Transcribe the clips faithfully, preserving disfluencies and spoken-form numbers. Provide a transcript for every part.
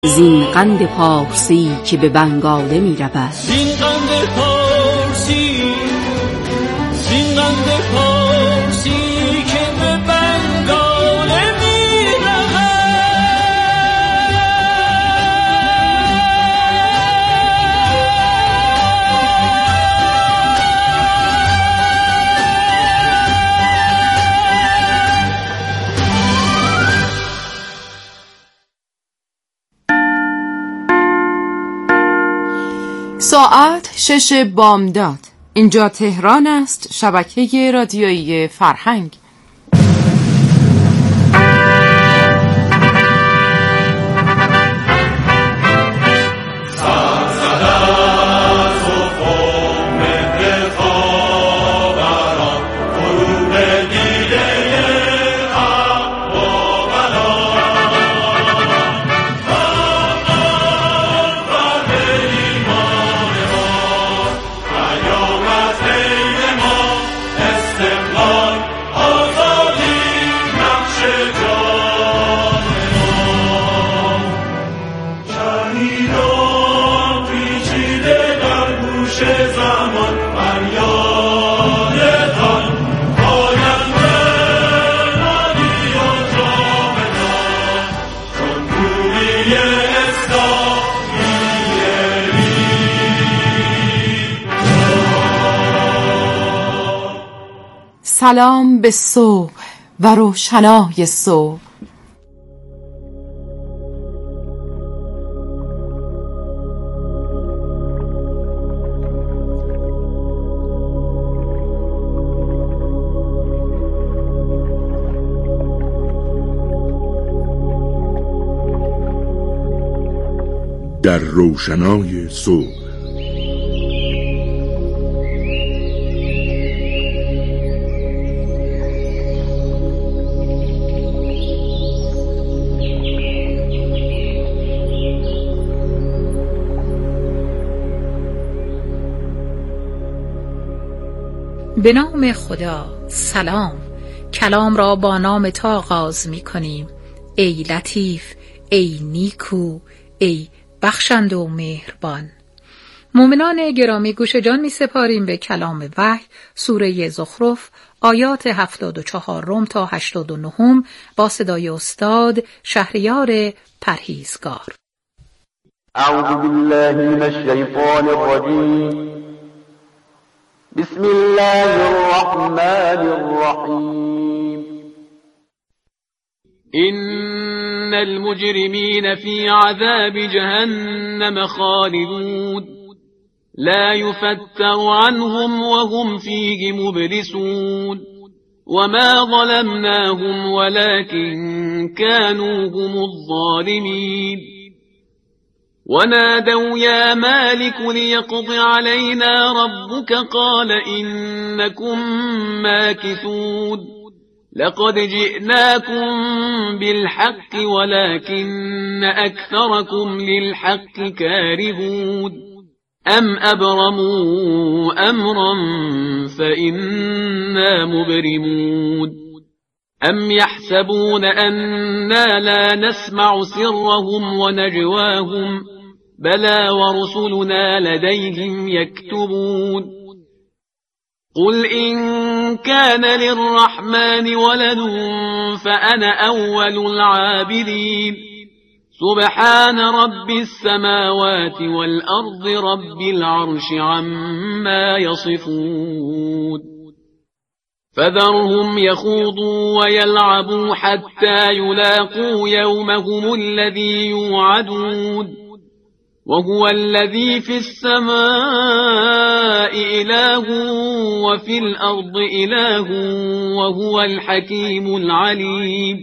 زین قند پارسی که به بنگاله می رود، زین قند پارسی، زین قند پارسی که به بنگاله می رود. ساعت شش بامداد. اینجا تهران است، شبکه رادیویی فرهنگ. سلام به صبح و روشنای صبح. در روشنای صبح. به نام خدا. سلام. کلام را با نام تو آغاز می کنیم. ای لطیف، ای نیکو، ای بخشنده و مهربان. مومنان گرامی، گوش جان می سپاریم به کلام وحی، سوره زخرف، آیات هفتاد و چهارم تا هشتاد و نهم با صدای استاد شهریار پرهیزگار. اعوذ بالله من الشیطان الرجیم. بسم الله الرحمن الرحیم. إن المجرمين في عذاب جهنم خالدون لا يفتر عنهم وهم فيه مبلسون وما ظلمناهم ولكن كانوا هم الظالمين ونادوا يا مالك ليقض علينا ربك قال إنكم ماكثون لقد جئناكم بالحق ولكن أكثركم للحق كارهون أم أبرموا أمرا فإنا مبرمون أم يحسبون أنا لا نسمع سرهم ونجواهم بلى ورسلنا لديهم يكتبون قل إن كان للرحمن ولد فأنا أول العابدين سبحان رب السماوات والأرض رب العرش عما يصفون فذرهم يخوضوا ويلعبوا حتى يلاقوا يومهم الذي يوعدون وهو الذي في السماء إله وفي الأرض إله وهو الحكيم العليم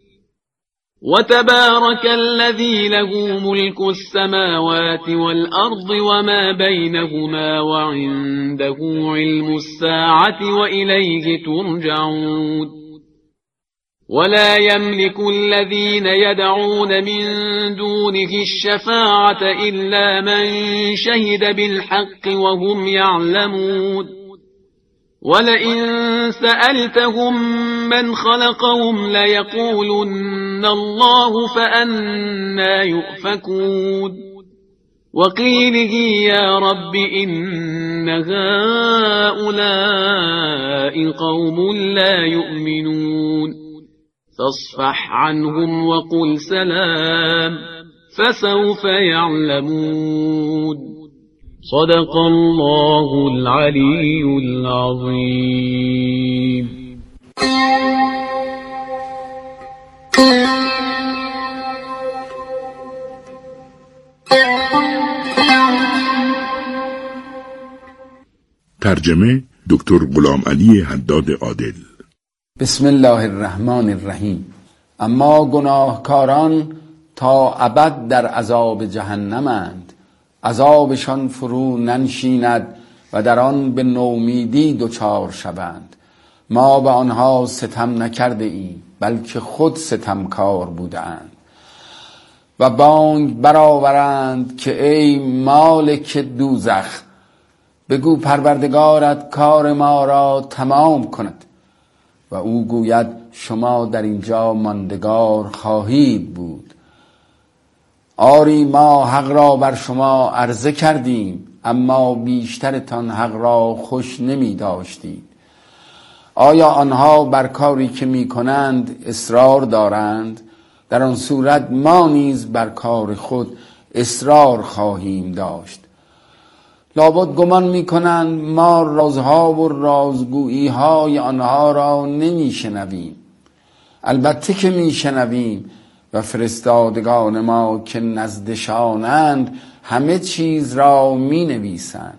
وتبارك الذي له ملك السماوات والأرض وما بينهما وعنده علم الساعة وإليه ترجعون ولا يملك الذين يدعون من دونه الشفاعة إلا من شهد بالحق وهم يعلمون ولئن سألتهم من خلقهم ليقولن إن الله فأنا يؤفكون وقيله يا رب إن هؤلاء قوم لا يؤمنون فاصفح عنهم وقل سلام فسوف يعلمون صدق الله العلي العظيم. ترجمه دکتر غلام علی حداد عادل. بسم الله الرحمن الرحیم. اما گناهکاران تا ابد در عذاب جهنمند، عذابشان فرو ننشیند و در آن به نومیدی دچار شوند. ما به آنها ستم نکرده ایم بلکه خود ستمکار بودند. و بانگ برآورند که ای مالک دوزخ، بگو پروردگارت کار ما را تمام کند. و او گوید شما در اینجا ماندگار خواهید بود. آری ما حق را بر شما عرضه کردیم، اما بیشترتان حق را خوش نمی داشتید. آیا آنها بر کاری که می کنند اصرار دارند؟ در آن صورت ما نیز بر کار خود اصرار خواهیم داشت. لابد گمان می کنند ما رازها و رازگویی های آنها را نمی شنویم. البته که می شنویم و فرستادگان ما که نزدشانند همه چیز را می نویسند.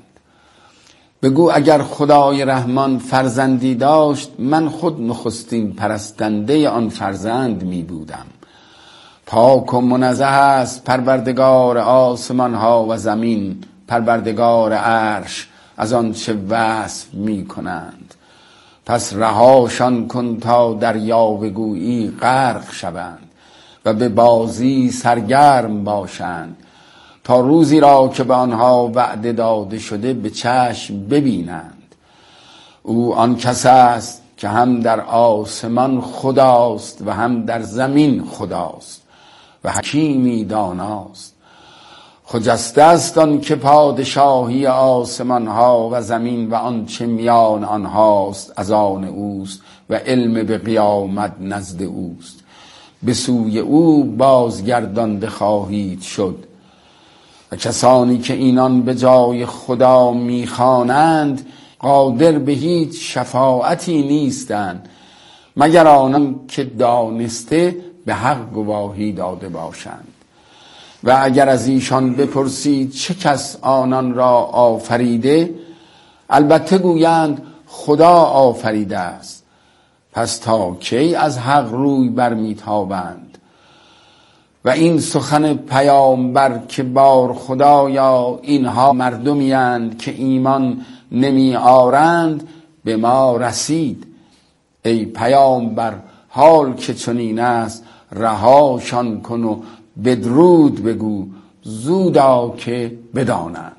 بگو اگر خدای رحمان فرزندی داشت، من خود نخستین پرستنده آن فرزند می بودم. پاک و منزه است پروردگار آسمان ها و زمین، پروردگار عرش از آن چه وصف می کنند. پس رهاشان کن تا دریا بگویی غرق شوند و به بازی سرگرم باشند، تا روزی را که به آنها وعده داده شده به چشم ببینند. او آن کس است که هم در آسمان خداست و هم در زمین خداست و حکیمی داناست. خجسته است آن که پادشاهی آسمان ها و زمین و آنچه میان آنهاست از آن اوست و علم به قیامت نزد اوست. به سوی او بازگردانده خواهید شد. و کسانی که اینان به جای خدا میخوانند قادر به هیچ شفاعتی نیستند مگر آنان که دانسته به حق گواهی داده باشند. و اگر از ایشان بپرسید چه کس آنان را آفریده، البته گویند خدا آفریده است. پس تا کی از حق روی برمیتابند؟ و این سخن پیامبر که بار خدایا اینها مردمی اند که ایمان نمی آرند به ما رسید. ای پیامبر حال که چنین است رهاشان کن و بدرود بگو زودا که بدانند.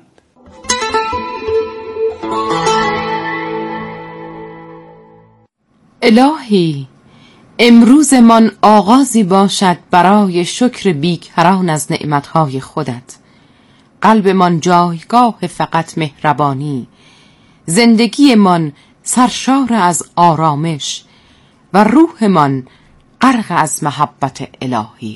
الهی امروز من آغازی باشد برای شکر بیکران از نعمتهای خودت. قلب من جایگاه فقط مهربانی، زندگی من سرشار از آرامش و روح من غرق از محبت الهی.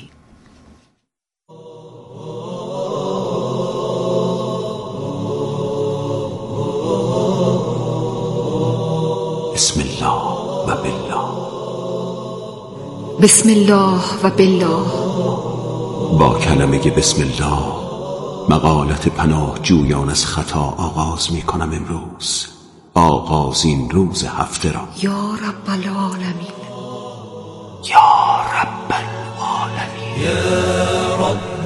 بسم الله و بالله. بسم الله و بالله. با کلمه بسم الله مقالت پناه جویان از خطا آغاز می کنم امروز. آغازین روز هفته را. یا رب العالمین، یا رب العالمین، یا رب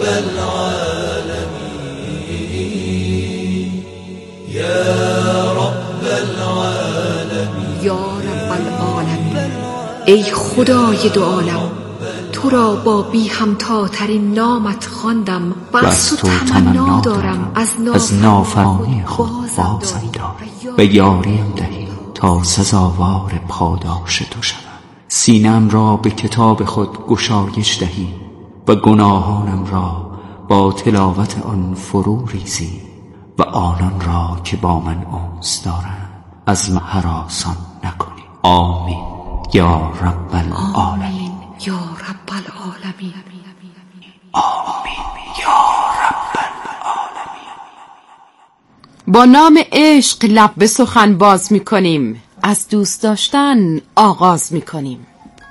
العالمین، یا رب العالمین، یا رب العالمین. ای خدای دو عالم، تو را با بی همتاترین نامت خواندم و از تو تمنا دارم از نافرمانی خود بازم دار و یاریم دهی تا سزاوار پاداش تو شوم. سینم را به کتاب خود گشایش دهی و گناهانم را با تلاوت آن فرو ریزی و آنان را که با من انس دارند از من هراسان نکنی. آمین یا رب العالمین. یا رب العالمین. آمین یا رب العالمین. با نام عشق لب به سخن باز می کنیم، از دوست داشتن آغاز می کنیم.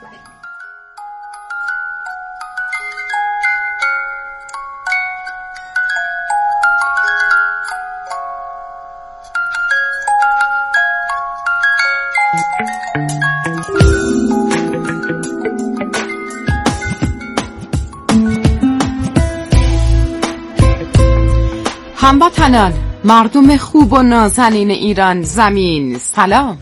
هموطنان، مردم خوب و نازنین ایران زمین، سلام.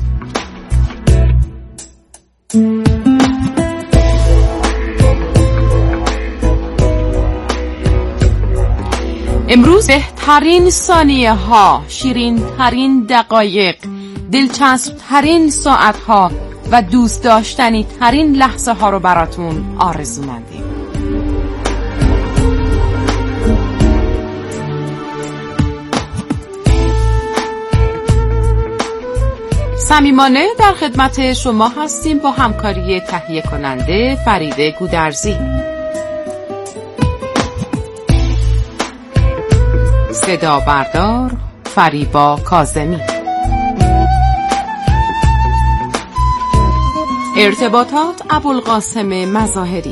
امروز بهترین ثانیه ها، شیرین ترین دقایق، دلچسب ترین ساعت ها و دوست داشتنی ترین لحظه ها رو براتون آرزو مندیم. صمیمانه در خدمت شما هستیم با همکاری تهیه کننده فریده گودرزی. صدا بردار فریبا کاظمی. ارتباطات ابوالقاسم مظاهری.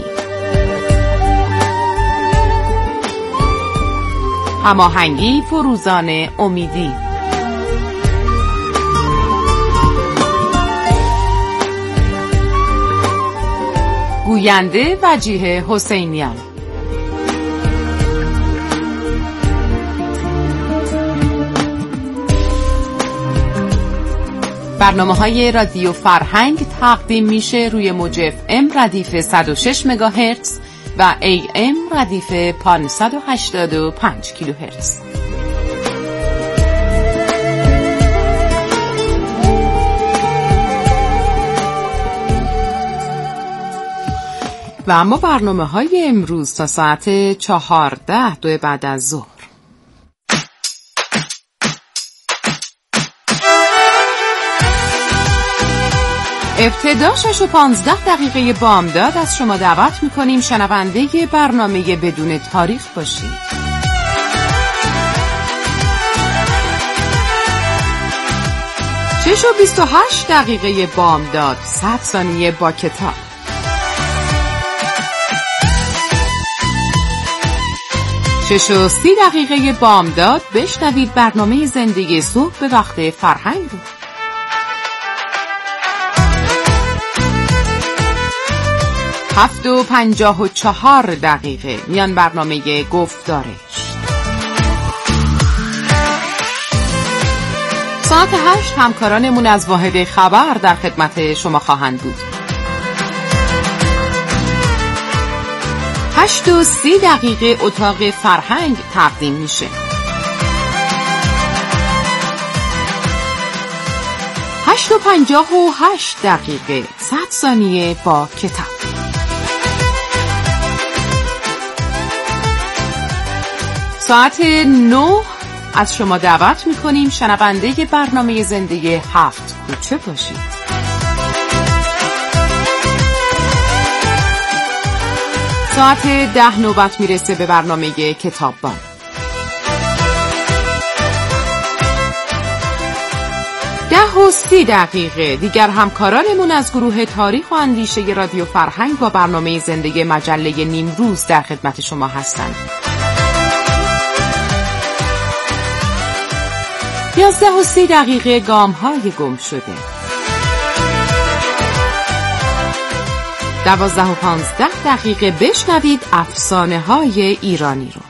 هماهنگی فروزان امیدی. گوینده وجیه حسینیان. برنامه‌های رادیو فرهنگ تقدیم میشه روی موج اف ام ردیف صد و شش مگاهرتز و ای ام ردیف پانصد و هشتاد و پنج کیلوهرتز. و اما برنامه های امروز تا ساعت چهارده دو بعد از ظهر. ابتدا شش و پانزده دقیقه بامداد از شما دعوت میکنیم شنونده برنامه بدون تاریخ باشید. شش و بیست و هشت دقیقه بامداد، صد ثانیه با کتاب. شش و سی دقیقه بامداد بشنوید برنامه زندگی صبح به وقت فرهنگ رو. هفت و پنجاه و چهار دقیقه میان برنامه گفتارش. ساعت هشت همکارانمون از واحد خبر در خدمت شما خواهند بود. هشت و سی دقیقه اتاق فرهنگ تقدیم میشه. هشت و پنجاه و هشت دقیقه، صد ثانیه با کتاب. ساعت نه از شما دعوت میکنیم شنونده برنامه زندگی هفت کوچه باشید. ساعت ده نوبت میرسه به برنامه کتاببان. ده و سی دقیقه دیگر همکارانمون از گروه تاریخ و اندیشه رادیو فرهنگ با برنامه زندگی مجله نیمروز در خدمت شما هستند. یازده و سی دقیقه گام های گم شده. دوازده و پانزده دقیقه بشنوید افسانه های ایرانی رو.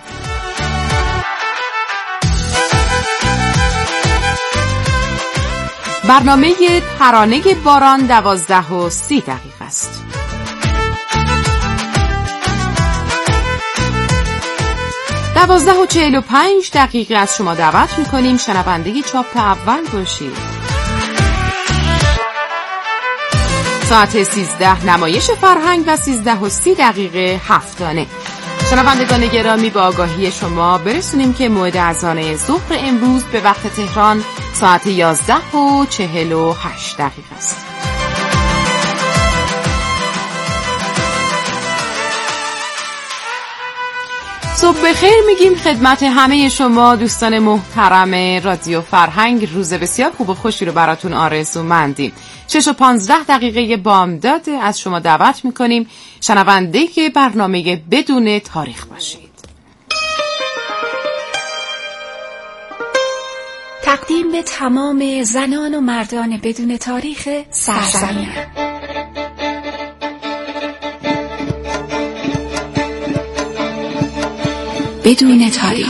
برنامه ترانه باران دوازده و سی دقیقه است. دوازده و چهل و پنج دقیقه از شما دعوت میکنیم شنونده چاپ اول باشید. ساعت سیزده نمایش فرهنگ و سیزده و سی دقیقه هفتانه. شنوندگان گرامی، با آگاهی شما برسونیم که موعد اذان ظهر امروز به وقت تهران ساعت یازده و چهل و هشت دقیقه است. صبح بخیر میگیم خدمت همه شما دوستان محترم رادیو فرهنگ. روز بسیار خوب و خوشی رو براتون آرزومندیم. شش و پانزده دقیقه بامداد از شما دعوت میکنیم شنونده که برنامه بدون تاریخ باشید. تقدیم به تمام زنان و مردان بدون تاریخ سرزمین. بدون تاریخ.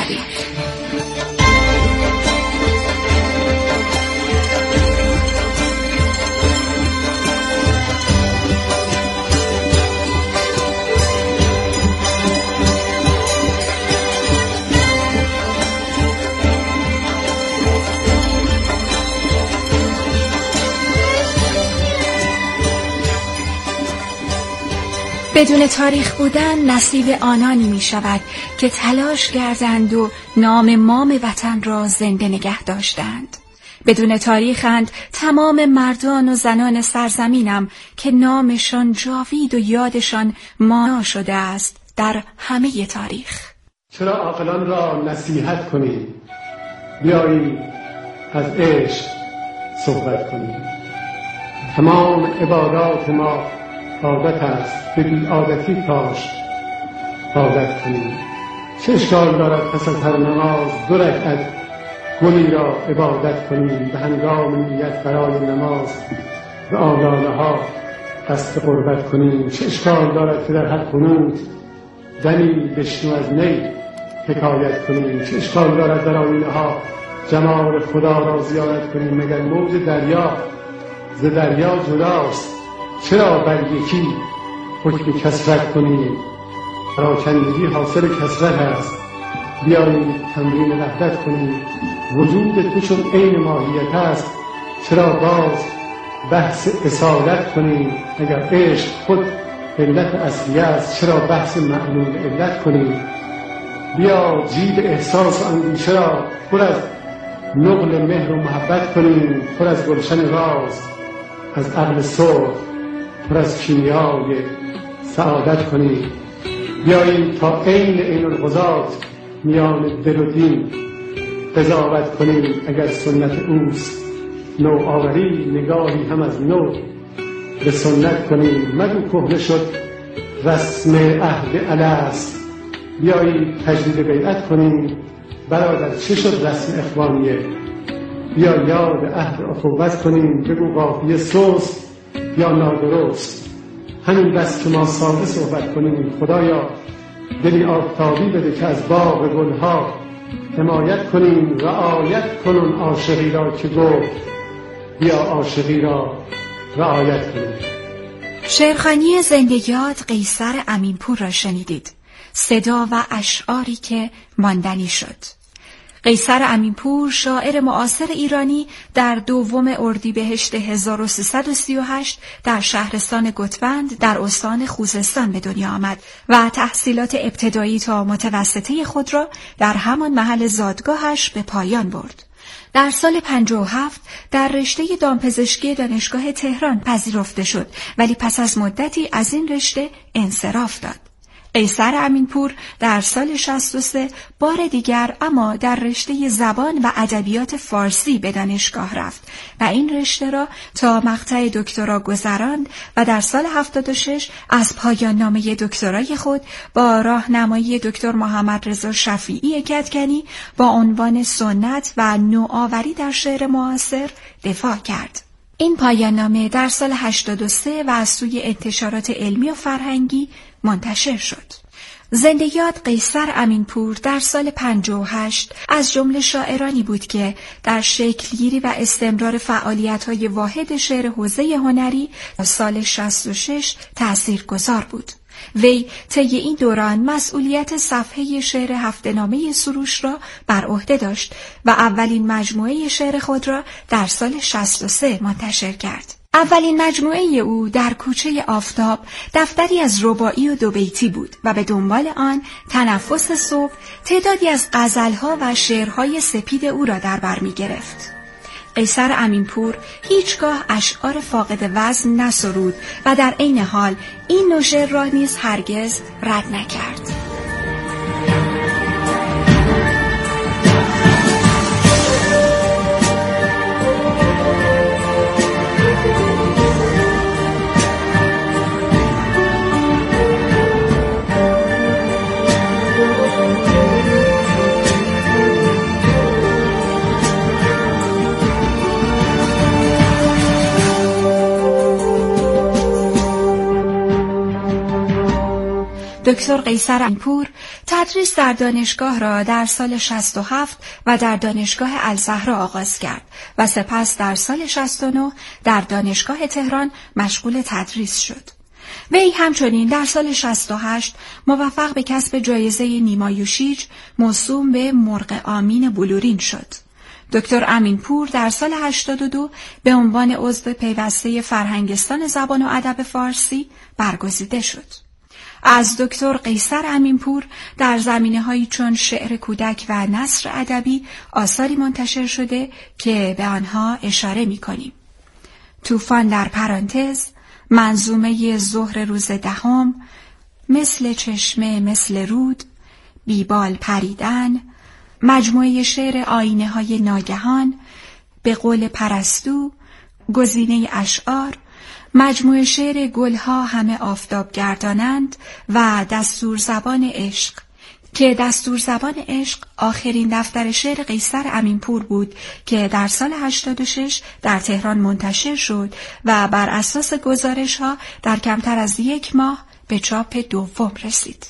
بدون تاریخ بودن نصیب آنانی می شود که تلاش کردند و نام مام وطن را زنده نگه داشتند. بدون تاریخند تمام مردان و زنان سرزمینم که نامشان جاوید و یادشان مانا شده است در همه تاریخ. چرا عاقلان را نصیحت کنیم؟ بیایید از عشق صحبت کنیم. تمام عبادات ما عادت است، به بی عادتی کاش عادت کنیم. چه اشکال دارد پس از هر نماز دو رکعت گلی را عبادت کنیم؟ به هنگام نیت برای نماز به آلانه ها قصد قربت کنیم. چه اشکال دارد که در هر قنوت دمی بشنو از نی حکایت کنیم؟ چه اشکال دارد در آیینه ها جمال خدا را زیارت کنیم؟ مگر موج دریا ز دریا جداست؟ چرا بر یکی حکم کثرت کنیم؟ پراکندگی حاصل کثرت است. بیایید تمرین وحدت کنیم. وجود تو چون عین ماهیت است، چرا باز بحث اصالت کنیم؟ اگر عشق خود علت اصلی است، چرا بحث معلول علت کنیم؟ بیا جیب احساس و اندیشه را پر از نقل مهر و محبت کنیم، پر از گلشن راز از عقل سرخ، پر از کیمیای سعادت کنیم. بیایید تا عین عین القضات میان دل و دین قضاوت کنیم. اگر سنت اوست نوآوری، نگاهی هم از نو به سنت کنیم. مگو کهنه شد رسم عهد الست، بیایید تجدید بیعت کنیم. برادر چه شد رسم اخوانیه؟ بیا یاد عهد اخوت کنیم. بگو قافیه سست یا نادرست، همین بس که ما ساده صحبت کنیم. خدایا دلی آفتابی بده که از باغ گلها حمایت کنیم. رعایت کنون عاشقی را که گفت بیا عاشقی را رعایت کنیم. شعرخوانی زنده یاد قیصر امینپور را شنیدید. صدا و اشعاری که ماندنی شد. قیصر امینپور شاعر معاصر ایرانی در دوم اردیبهشت هزار و سیصد و سی و هشت در شهرستان گوتوند در استان خوزستان به دنیا آمد و تحصیلات ابتدایی تا متوسطه خود را در همان محل زادگاهش به پایان برد. در سال پنجاه و هفت در رشته دامپزشکی دانشگاه تهران پذیرفته شد، ولی پس از مدتی از این رشته انصراف داد. قیصر امینپور در سال شصت و سه بار دیگر اما در رشته زبان و ادبیات فارسی به دانشگاه رفت و این رشته را تا مقطع دکترا گذراند و در سال هفتاد و شش از پایان نامه دکترای خود با راهنمایی دکتر محمد رضا شفیعی کدکنی با عنوان سنت و نوآوری در شعر معاصر دفاع کرد. این پایان نامه در سال هشتاد و سه و از سوی انتشارات علمی و فرهنگی منتشر شد. زنده یاد قیصر امینپور در سال پنجاه و هشت از جمله شاعرانی بود که در شکلگیری و استمرار فعالیت‌های واحد شعر حوزه هنری تا سال شصت و شش تأثیرگذار بود. وی طی این دوران مسئولیت صفحه شعر هفته‌نامه سروش را بر عهده داشت و اولین مجموعه شعر خود را در سال شصت و سه منتشر کرد. اولین مجموعه او در کوچه آفتاب دفتری از رباعی و دو بیتی بود و به دنبال آن تنفس صبح تعدادی از غزلها و شعرهای سپید او را در بر می گرفت. قیصر امینپور هیچگاه اشعار فاقد وزن نسرود و در عین حال این نوع شعر را نیز هرگز رد نکرد. دکتر قیصر امینپور تدریس در دانشگاه را در سال شصت و هفت و در دانشگاه الزهرا آغاز کرد و سپس در سال شصت و نه در دانشگاه تهران مشغول تدریس شد. وی همچنین در سال شصت و هشت موفق به کسب جایزه نیمایوشیج موسوم به مرغ آمین بلورین شد. دکتر امینپور در سال هشتاد و دو به عنوان عضو پیوسته فرهنگستان زبان و ادب فارسی برگزیده شد. از دکتر قیصر امینپور در زمینه‌هایی چون شعر کودک و نثر ادبی آثاری منتشر شده که به آنها اشاره می‌کنیم. طوفان در پرانتز، منظومه ظهر روز دهم، مثل چشمه مثل رود، بیبال پریدن، مجموعه شعر آینه‌های ناگهان، به قول پرستو، گزینه اشعار، مجموعه شعر گلها همه آفتاب گردانند و دستور زبان عشق که دستور زبان عشق آخرین دفتر شعر قیصر امینپور بود که در سال هشتاد و شش در تهران منتشر شد و بر اساس گزارش ها در کمتر از یک ماه به چاپ دوم رسید.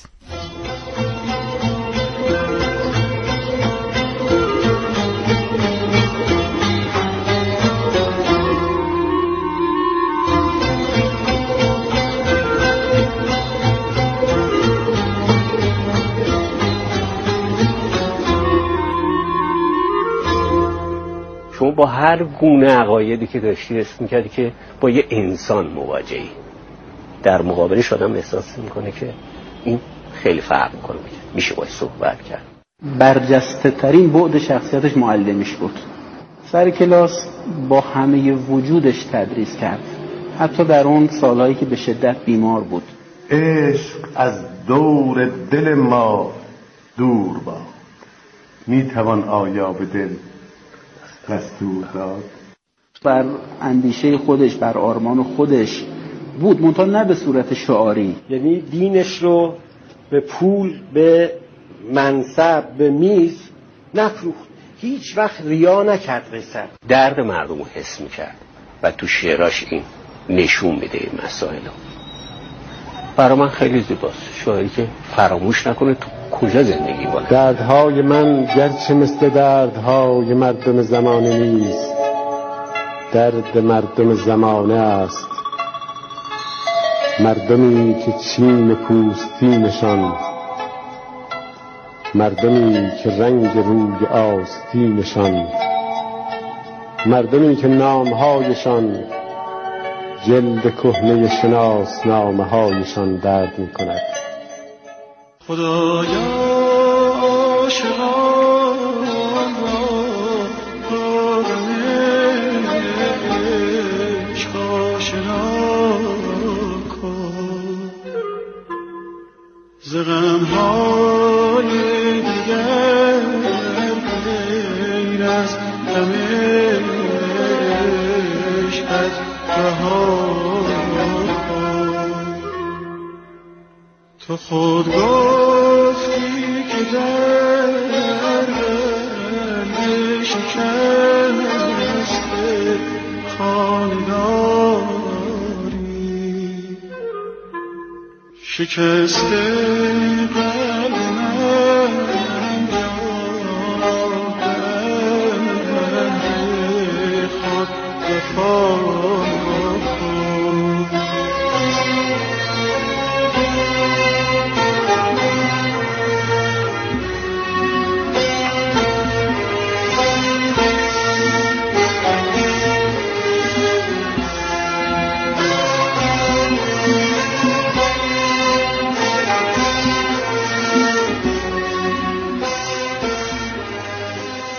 شما با هر گونه عقایدی که داشتی حس می‌کردی که با یه انسان مواجهی. در مقابلش آدم احساس می‌کنه که این خیلی فرق می‌کنه، میشه باهاش صحبت کرد. برجسته ترین بعد شخصیتش معلمیش بود. سر کلاس با همه وجودش تدریس کرد، حتی در اون سالهایی که به شدت بیمار بود. عشق از دور دل ما دور با، میتوان آیا به دل دستور داد. بر اندیشه خودش، بر آرمان خودش بود، منتها نه به صورت شعاری. یعنی دینش رو به پول، به منصب، به میز نفروخت. هیچ وقت ریا نکرد. قیصر درد مردم رو حس میکرد و تو شعراش این نشون میده این مسائل. برای من خیلی زیباست شاعری که فراموش نکنه تو کجا زندگی کنه. دردهای من گرچه مثل دردهای مردم زمانه نیست، درد مردم زمانه است. مردمی که چین پوستینشان، مردمی که رنگ روی آستینشان، مردمی که نامهایشان جلد کهنه شناس نامه هایشان درد می کند. خدایا عاشقان را عالم عشق آشنا کن، ز غم‌های دیگر غیر از غم عشقت رها کن. تو خود گفتی که در قلب شکسته خانه‌داری، شکسته قلب من به خود وفا کن.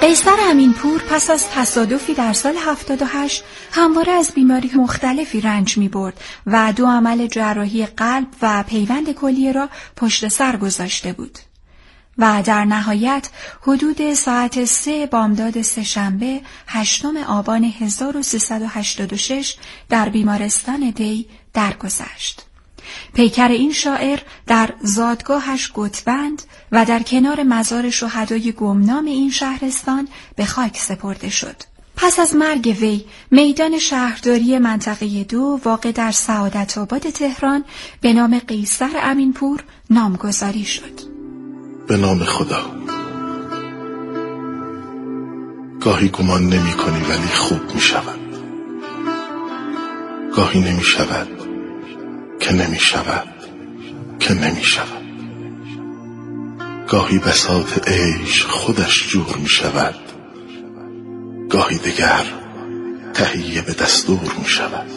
قیصر امینپور پس از تصادفی در سال هفتاد و هشت همواره از بیماری مختلفی رنج می برد و دو عمل جراحی قلب و پیوند کلیه را پشت سر گذاشته بود. و در نهایت حدود ساعت سه بامداد سه‌شنبه هشتم آبان هزار و سیصد و هشتاد و شش در بیمارستان دی درگذشت. پیکر این شاعر در زادگاهش گتبند و در کنار مزار شهدای گمنام این شهرستان به خاک سپرده شد. پس از مرگ وی، میدان شهرداری منطقه دو واقع در سعادت آباد تهران به نام قیصر امینپور نامگذاری شد. به نام خدا. گاهی گمان نمی کنی ولی خوب می شود. گاهی نمی شود که نمی شود که نمی شود. گاهی بساط عیش خودش جور می شود. گاهی دیگر تهیه به دستور می شود.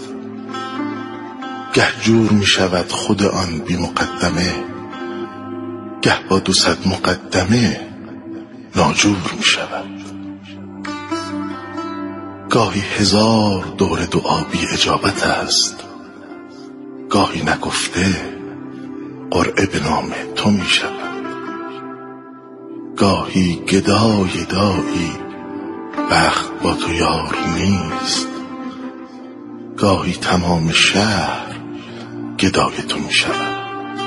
گه جور می شود خود آن بی مقدمه، گه با دو صد مقدمه ناجور می شود. گاهی هزار دور دعا بی اجابت است، گاهی نگفته قرعه به نام تو می شود. گاهی گدای دایی بخت با تو یار نیست، گاهی تمام شهر گدای تو می شود.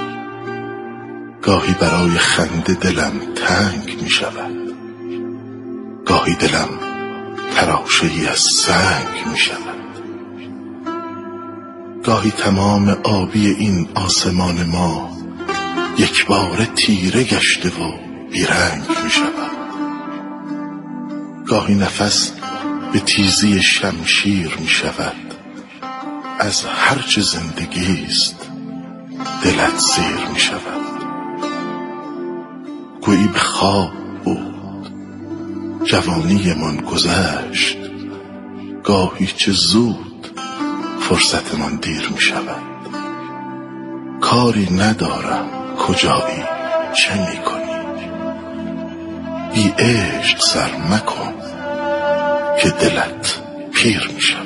گاهی برای خنده دلم تنگ می شود، گاهی دلم تراشه‌ای از سنگ می شود. گاهی تمام آبی این آسمان ما یک بار تیره گشته و بیرنگ می شود. گاهی نفس به تیزی شمشیر می شود. از هرچه زندگی است دلت سیر می شود. گویی به خواب بود جوانی من گذشت، گاهی چه زود فرصت من دیر می شود. کاری ندارم کجایی چه می کنی، بی عشق سر مکن که دلت پیر می شود.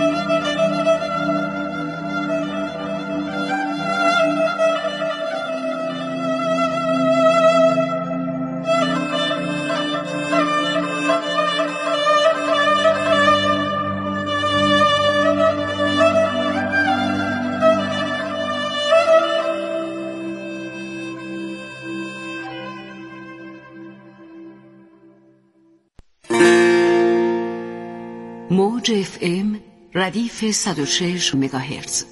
موج اف ام ردیف صد و شش مگاهرتز.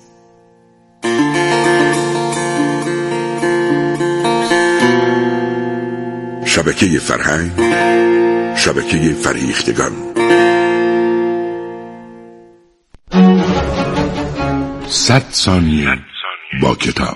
شبکه فرهنگ، شبکه فریختگان. صد ثانیه با کتاب.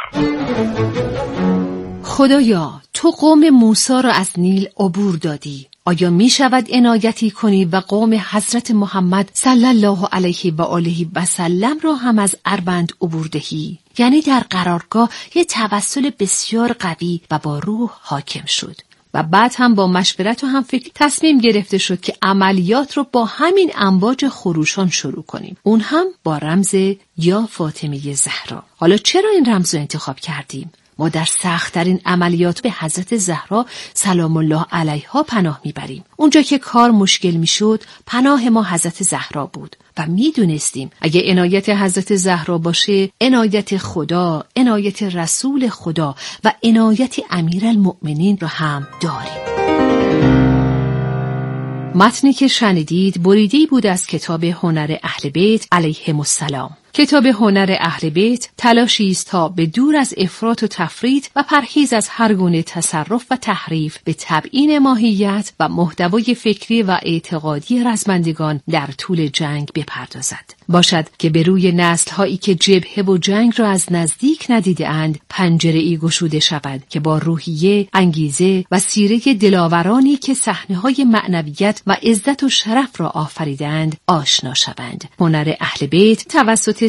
خدایا، تو قوم موسی را از نیل عبور دادی. آیا می شود عنایتی کنی و قوم حضرت محمد صلی الله علیه و آله و سلم را هم از اربند عبور دهی؟ یعنی در قرارگاه یه توسل بسیار قوی و با روح حاکم شد و بعد هم با مشورت و هم فکر تصمیم گرفته شد که عملیات رو با همین امواج خروشان شروع کنیم، اون هم با رمز یا فاطمه زهرا. حالا چرا این رمز رو انتخاب کردیم؟ ما در سخت‌ترین عملیات به حضرت زهرا سلام الله علیها پناه میبریم. اونجا که کار مشکل میشد، پناه ما حضرت زهرا بود و میدونستیم اگه عنایت حضرت زهرا باشه، عنایت خدا، عنایت رسول خدا و عنایت امیرالمؤمنین رو هم داریم. متنی که شنیدید بریده‌ای بود از کتاب هنر اهل بیت علیهم السلام. کتاب هنر اهل بیت تلاشی است تا به دور از افراط و تفریط و پرهیز از هر گونه تصرف و تحریف به تبیین ماهیت و محتوای فکری و اعتقادی رزمندگان در طول جنگ بپردازد. باشد که به روی نسل‌هایی که جبهه و جنگ را از نزدیک ندیده اند پنجره‌ای گشوده شود که با روحیه، انگیزه و سیره دلاورانی که صحنه‌های معنویت و عزت و شرف را آفریدند آشنا شوند. هنر اهل بیت توسط